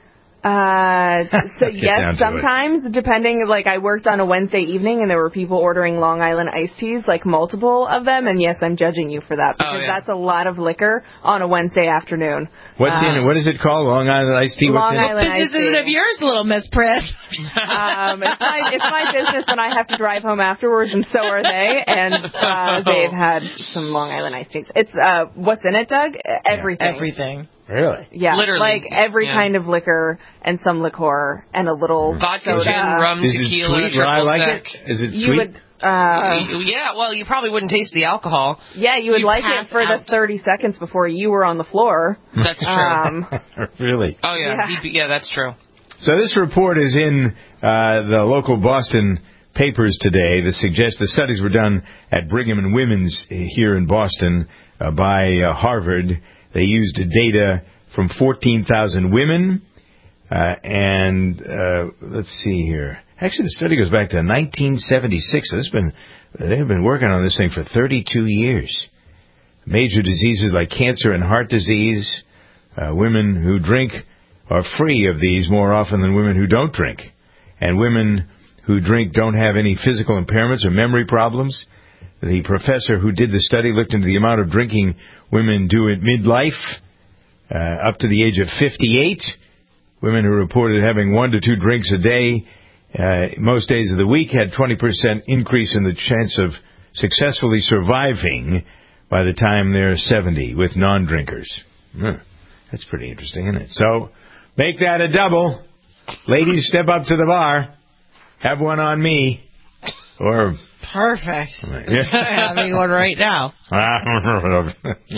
Uh, so Let's get down yes, to it. sometimes depending. Like I worked on a Wednesday evening, and there were people ordering Long Island iced teas, like multiple of them. And yes, I'm judging you for that because Oh, yeah. that's a lot of liquor on a Wednesday afternoon. What's Uh, in it? What is it called? Long Island iced tea. What's Long in it? Island iced Business is tea. of yours, little Miss Press. Um, it's my it's my business, and I have to drive home afterwards, and so are they. And uh, they've had some Long Island iced teas. It's uh, what's in it, Doug? Everything. Everything. Really? Yeah, Literally. like every Yeah. kind of liquor and some liqueur and a little Vodka, soda. gin, rum, Is it tequila, sweet? triple I like sec. it. Is it You sweet? would. Uh, yeah, well, you probably wouldn't taste the alcohol. Yeah, you would You like pass it for out. the thirty seconds before you were on the floor. That's true. Um, Really? oh, yeah. yeah. He'd be- yeah, that's true. So this report is in uh, the local Boston papers today that suggests the studies were done at Brigham and Women's here in Boston uh, by uh, Harvard. They used data from fourteen thousand women, uh, and uh, let's see here. Actually, the study goes back to nineteen seventy-six. So this has been they've been working on this thing for thirty-two years. Major diseases like cancer and heart disease. Uh, women who drink are free of these more often than women who don't drink. And women who drink don't have any physical impairments or memory problems. The professor who did the study looked into the amount of drinking women do at midlife, uh, up to the age of fifty-eight. Women who reported having one to two drinks a day uh, most days of the week had twenty percent increase in the chance of successfully surviving by the time they're seventy with non-drinkers. Hmm. That's pretty interesting, isn't it? So make that a double. Ladies, step up to the bar. Have one on me. Or perfect. Having one right now. All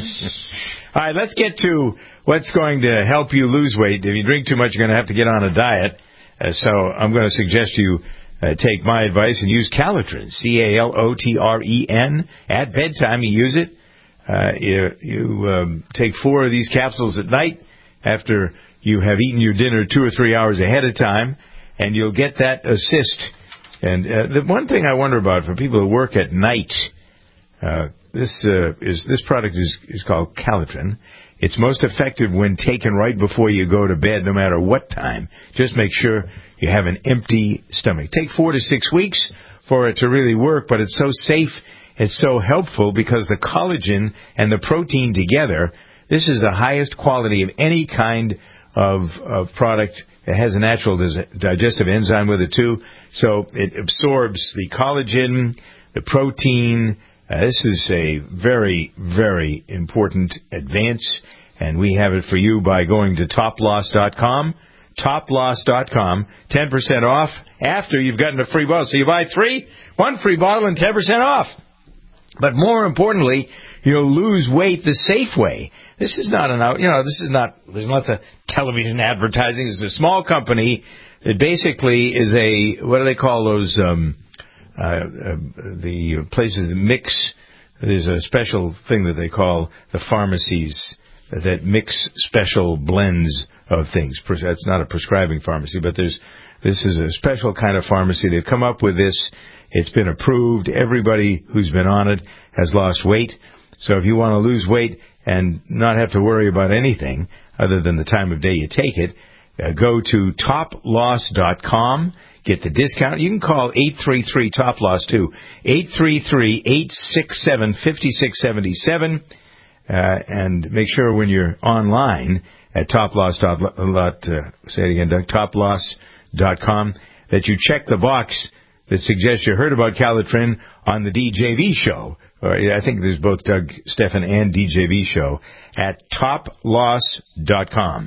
right, let's get to what's going to help you lose weight. If you drink too much, you're going to have to get on a diet. Uh, so I'm going to suggest you uh, take my advice and use Calotren, C A L O T R E N. At bedtime, you use it. Uh, you you um, take four of these capsules at night after you have eaten your dinner two or three hours ahead of time, and you'll get that assist. And uh, the one thing I wonder about for people who work at night, uh, this uh, is this product is, is called Calotren. It's most effective when taken right before you go to bed, no matter what time. Just make sure you have an empty stomach. Take four to six weeks for it to really work, but it's so safe, it's so helpful because the collagen and the protein together, this is the highest quality of any kind of, of product. It has a natural digestive enzyme with it, too. So it absorbs the collagen, the protein. Uh, this is a very, very important advance, and we have it for you by going to top loss dot com. top loss dot com, ten percent off after you've gotten a free bottle. So you buy three, one free bottle and ten percent off. But more importantly, you'll lose weight the safe way. This is not an, you know, this is not, there's lots of television advertising. It's a small company that basically is a, what do they call those, um, uh, uh, the places that mix, there's a special thing that they call the pharmacies that mix special blends of things. That's not a prescribing pharmacy, but there's, this is a special kind of pharmacy. They've come up with this. It's been approved. Everybody who's been on it has lost weight. So if you want to lose weight and not have to worry about anything other than the time of day you take it, uh, go to top loss dot com. Get the discount. You can call eight three three top loss too. eight three three, eight six seven, five six seven seven. Uh, and make sure when you're online at top loss dot, uh, say it again, Doug, top loss dot com, that you check the box that suggests you heard about Calotren on the D J V show. Or I think there's both Doug Stephan and D J V show at top loss dot com.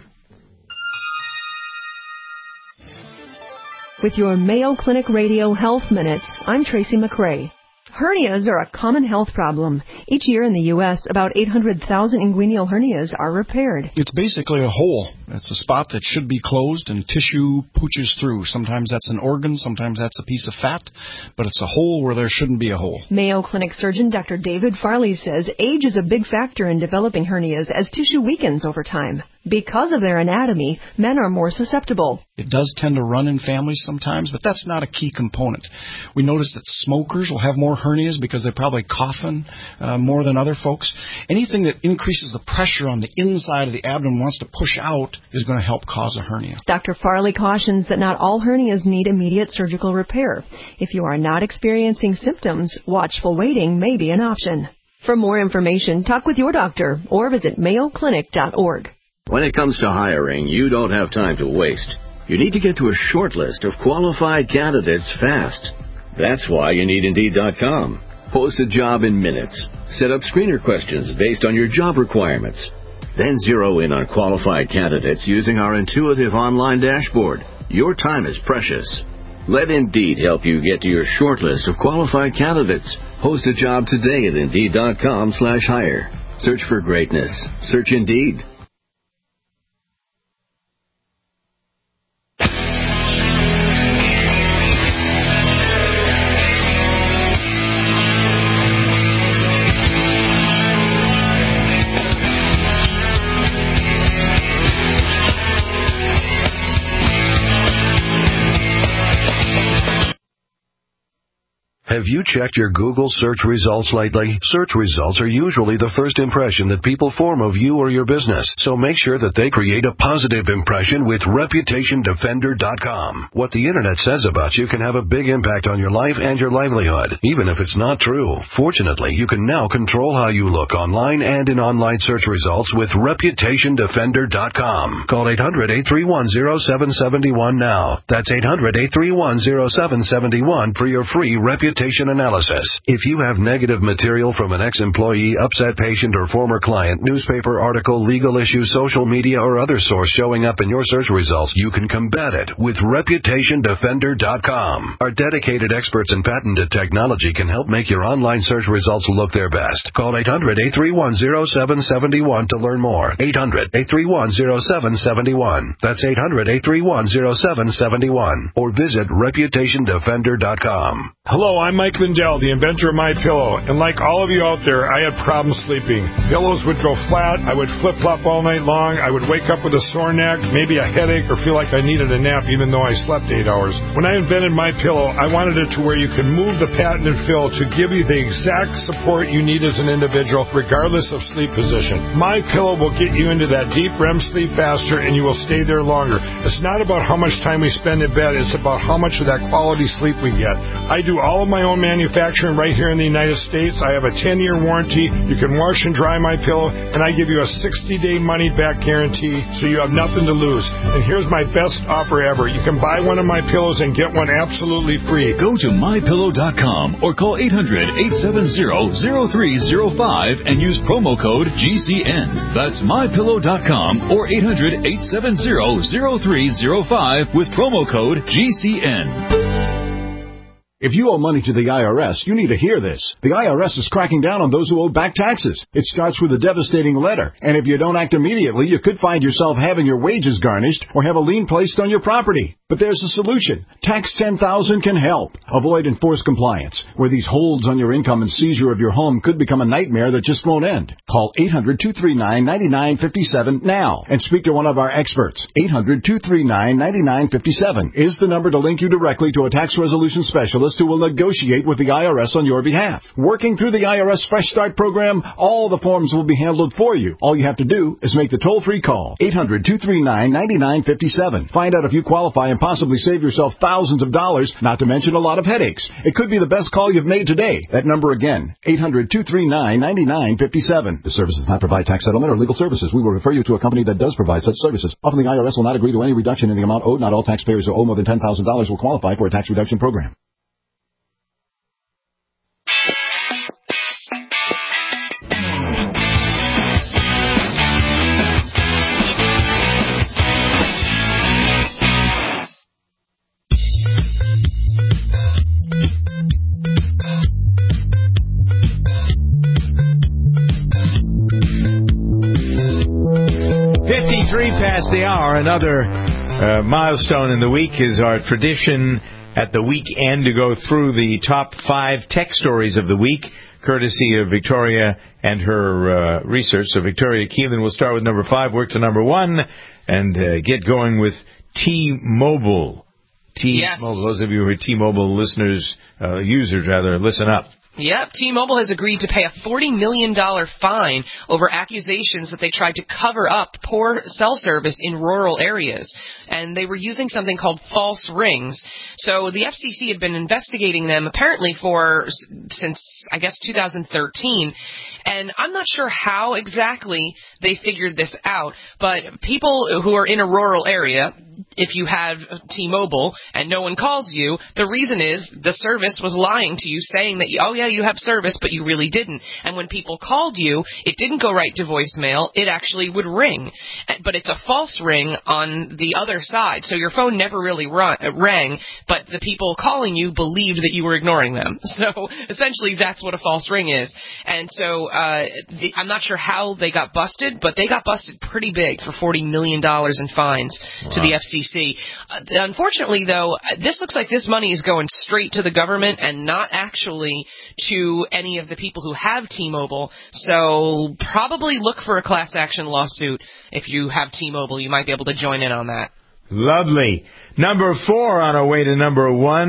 With your Mayo Clinic Radio Health Minutes, I'm Tracy McRae. Hernias are a common health problem. Each year in the U S, about eight hundred thousand inguinal hernias are repaired. It's basically a hole. It's a spot that should be closed and tissue pooches through. Sometimes that's an organ, sometimes that's a piece of fat, but it's a hole where there shouldn't be a hole. Mayo Clinic surgeon Doctor David Farley says age is a big factor in developing hernias as tissue weakens over time. Because of their anatomy, men are more susceptible. It does tend to run in families sometimes, but that's not a key component. We notice that smokers will have more hernias because they're probably coughing uh, more than other folks. Anything that increases the pressure on the inside of the abdomen wants to push out is going to help cause a hernia. Doctor Farley cautions that not all hernias need immediate surgical repair. If you are not experiencing symptoms, watchful waiting may be an option. For more information, talk with your doctor or visit mayo clinic dot org. When it comes to hiring, you don't have time to waste. You need to get to a short list of qualified candidates fast. That's why you need Indeed dot com. Post a job in minutes. Set up screener questions based on your job requirements. Then zero in on qualified candidates using our intuitive online dashboard. Your time is precious. Let Indeed help you get to your short list of qualified candidates. Post a job today at Indeed dot com slash hire. Search for greatness. Search Indeed. Have you checked your Google search results lately? Search results are usually the first impression that people form of you or your business, so make sure that they create a positive impression with Reputation Defender dot com. What the Internet says about you can have a big impact on your life and your livelihood, even if it's not true. Fortunately, you can now control how you look online and in online search results with Reputation Defender dot com. Call eight hundred, eight three one, zero seven seven one now. That's eight hundred, eight three one, zero seven seven one for your free reputation analysis. If you have negative material from an ex-employee, upset patient, or former client, newspaper article, legal issue, social media, or other source showing up in your search results, you can combat it with Reputation Defender dot com. Our dedicated experts in patented technology can help make your online search results look their best. Call eight hundred, eight three one, zero seven seven one to learn more. eight hundred, eight three one, zero seven seven one. That's eight hundred, eight three one, zero seven seven one. Or visit Reputation Defender dot com. Hello, I'm Mike Lindell, the inventor of MyPillow, and like all of you out there, I had problems sleeping. Pillows would go flat, I would flip-flop all night long, I would wake up with a sore neck, maybe a headache, or feel like I needed a nap even though I slept eight hours. When I invented MyPillow, I wanted it to where you can move the patented fill to give you the exact support you need as an individual, regardless of sleep position. MyPillow will get you into that deep R E M sleep faster, and you will stay there longer. It's not about how much time we spend in bed, it's about how much of that quality sleep we get. I do all of my own manufacturing right here in the United States. I have a ten-year warranty. You can wash and dry my pillow, and I give you a sixty-day money-back guarantee, so you have nothing to lose. And here's my best offer ever. You can buy one of my pillows and get one absolutely free. Go to my pillow dot com or call eight hundred, eight seven zero, zero three zero five and use promo code G C N. That's my pillow dot com or eight hundred, eight seven zero, zero three zero five with promo code G C N. If you owe money to the I R S, you need to hear this. The I R S is cracking down on those who owe back taxes. It starts with a devastating letter, and if you don't act immediately, you could find yourself having your wages garnished or have a lien placed on your property. But there's a solution. Tax ten thousand can help. Avoid enforced compliance, where these holds on your income and seizure of your home could become a nightmare that just won't end. Call eight hundred, two three nine, nine nine five seven now and speak to one of our experts. eight hundred, two three nine, nine nine five seven is the number to link you directly to a tax resolution specialist who will negotiate with the I R S on your behalf. Working through the I R S Fresh Start program, all the forms will be handled for you. All you have to do is make the toll-free call. eight hundred, two three nine, nine nine five seven. Find out if you qualify and possibly save yourself thousands of dollars, not to mention a lot of headaches. It could be the best call you've made today. That number again, eight hundred, two three nine, nine nine five seven. The service does not provide tax settlement or legal services. We will refer you to a company that does provide such services. Often the I R S will not agree to any reduction in the amount owed. Not all taxpayers who owe more than ten thousand dollars will qualify for a tax reduction program. fifty-three past the hour. Another uh, milestone in the week is our tradition at the weekend to go through the top five tech stories of the week, courtesy of Victoria and her uh, research. So Victoria Keelan will start with number five, work to number one, and uh, get going with T-Mobile. T-Mobile. Yes. Those of you who are T-Mobile listeners, uh, users rather, listen up. Yep, T-Mobile has agreed to pay a forty million dollars fine over accusations that they tried to cover up poor cell service in rural areas. And they were using something called false rings. So the F C C had been investigating them apparently for, since, I guess, two thousand thirteen. And I'm not sure how exactly they figured this out, but people who are in a rural area, if you have T-Mobile and no one calls you, the reason is the service was lying to you, saying that, oh, yeah, you have service, but you really didn't. And when people called you, it didn't go right to voicemail. It actually would ring. But it's a false ring on the other side. So your phone never really run, rang, but the people calling you believed that you were ignoring them. So essentially that's what a false ring is. And so uh, the, I'm not sure how they got busted, but they got busted pretty big for forty million dollars in fines wow. to the F C C. Uh, unfortunately, though, this looks like this money is going straight to the government and not actually to any of the people who have T-Mobile. So probably look for a class action lawsuit if you have T-Mobile. You might be able to join in on that. Lovely. Number four on our way to number one,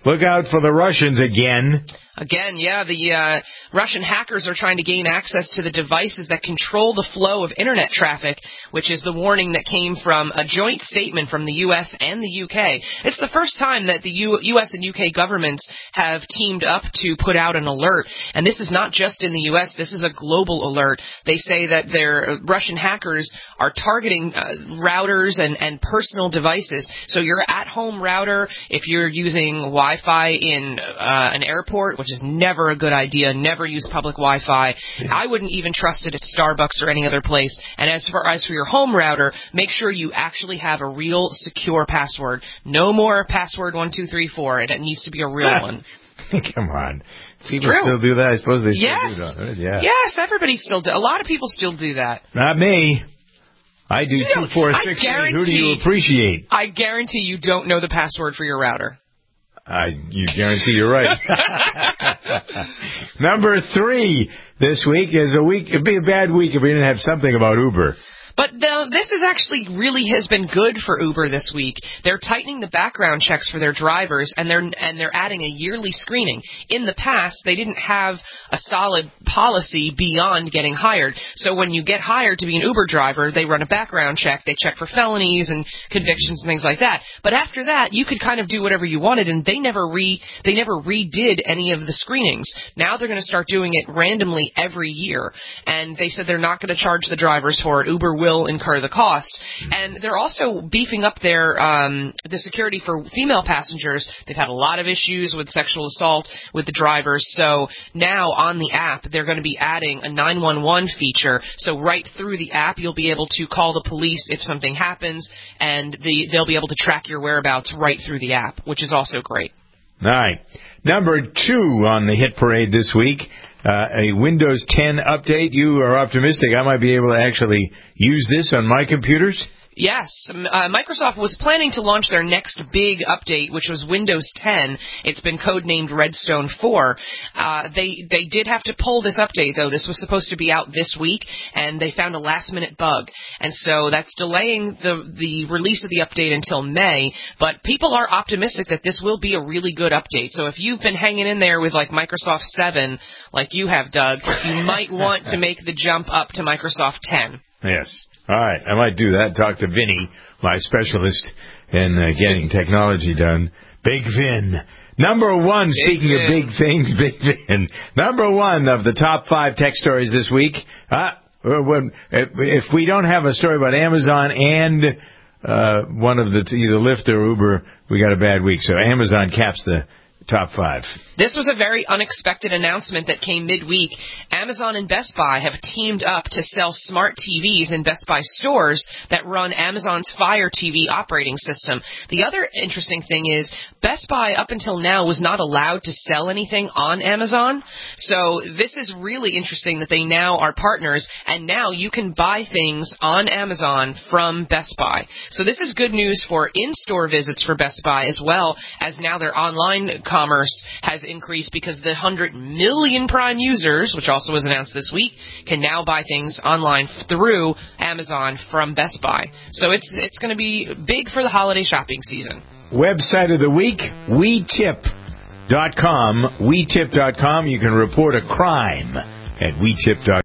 Look out for the Russians again. Again, yeah, the uh, Russian hackers are trying to gain access to the devices that control the flow of Internet traffic, which is the warning that came from a joint statement from the U S and the U K. It's the first time that the U- U.S. and U K governments have teamed up to put out an alert. And this is not just in the U S, this is a global alert. They say that their Russian hackers are targeting uh, routers and, and personal devices. So your at-home router, if you're using Wi-Fi in uh, an airport, which is never a good idea. Never use public Wi-Fi. Yeah. I wouldn't even trust it at Starbucks or any other place. And as far as for your home router, make sure you actually have a real secure password. No more password one two three four. It needs to be a real one. Come on. It's people true. still do that? I suppose they still yes. do that. Yeah. Yes, everybody still do. A lot of people still do that. Not me. I do you two four six eight. Who do you appreciate? I guarantee you don't know the password for your router. I, you guarantee you're right. Number three this week is a week. It'd be a bad week if we didn't have something about Uber. But the, this is actually really has been good for Uber this week. They're tightening the background checks for their drivers, and they're and they're adding a yearly screening. In the past, they didn't have a solid policy beyond getting hired. So when you get hired to be an Uber driver, they run a background check. They check for felonies and convictions and things like that. But after that, you could kind of do whatever you wanted, and they never re they never redid any of the screenings. Now they're going to start doing it randomly every year, and they said they're not going to charge the drivers for it. Uber will incur the cost. And they're also beefing up their um, the security for female passengers. They've had a lot of issues with sexual assault with the drivers. So now on the app, they're going to be adding a nine one one feature. So right through the app, you'll be able to call the police if something happens, and the, they'll be able to track your whereabouts right through the app, which is also great. All right. Number two on the hit parade this week. Uh, a Windows ten update. You are optimistic I might be able to actually use this on my computers? Yes, uh, Microsoft was planning to launch their next big update, which was Windows ten. It's been codenamed Redstone four. Uh, they they did have to pull this update, though. This was supposed to be out this week, and they found a last-minute bug. And so that's delaying the, the release of the update until May. But people are optimistic that this will be a really good update. So if you've been hanging in there with, like, Microsoft seven, like you have, Doug, you might want to make the jump up to Microsoft ten. Yes. All right, I might do that. Talk to Vinny, my specialist in uh, getting technology done. Big Vin. Number one, big speaking Vin. of big things, Big Vin. Number one of the top five tech stories this week. Uh, when, if we don't have a story about Amazon and uh, one of the, either Lyft or Uber, we got a bad week. So Amazon caps the top five. This was a very unexpected announcement that came midweek. Amazon and Best Buy have teamed up to sell smart T Vs in Best Buy stores that run Amazon's Fire T V operating system. The other interesting thing is Best Buy up until now was not allowed to sell anything on Amazon. So this is really interesting that they now are partners, and now you can buy things on Amazon from Best Buy. So this is good news for in-store visits for Best Buy, as well as now their online commerce has increased because the one hundred million Prime users, which also was announced this week, can now buy things online through Amazon from Best Buy. So it's it's going to be big for the holiday shopping season. Website of the week, we tip dot com. we tip dot com. You can report a crime at we tip dot com.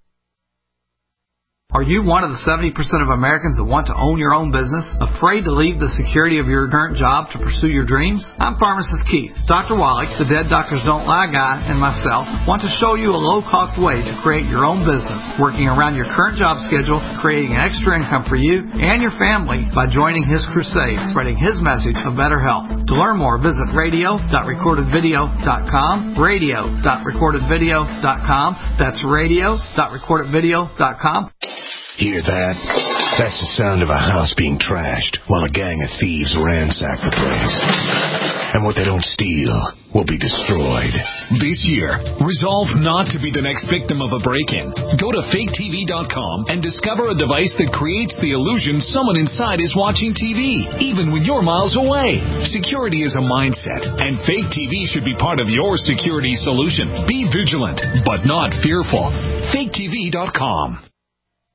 Are you one of the seventy percent of Americans that want to own your own business, afraid to leave the security of your current job to pursue your dreams? I'm Pharmacist Keith. Doctor Wallach, the Dead Doctors Don't Lie guy, and myself want to show you a low-cost way to create your own business, working around your current job schedule, creating an extra income for you and your family by joining his crusade, spreading his message of better health. To learn more, visit radio dot recorded video dot com, radio dot recorded video dot com. That's radio dot recorded video dot com. Hear that? That's the sound of a house being trashed while a gang of thieves ransack the place. And what they don't steal will be destroyed. This year, resolve not to be the next victim of a break-in. Go to fake T V dot com and discover a device that creates the illusion someone inside is watching T V, even when you're miles away. Security is a mindset, and Fake T V should be part of your security solution. Be vigilant, but not fearful. fake T V dot com.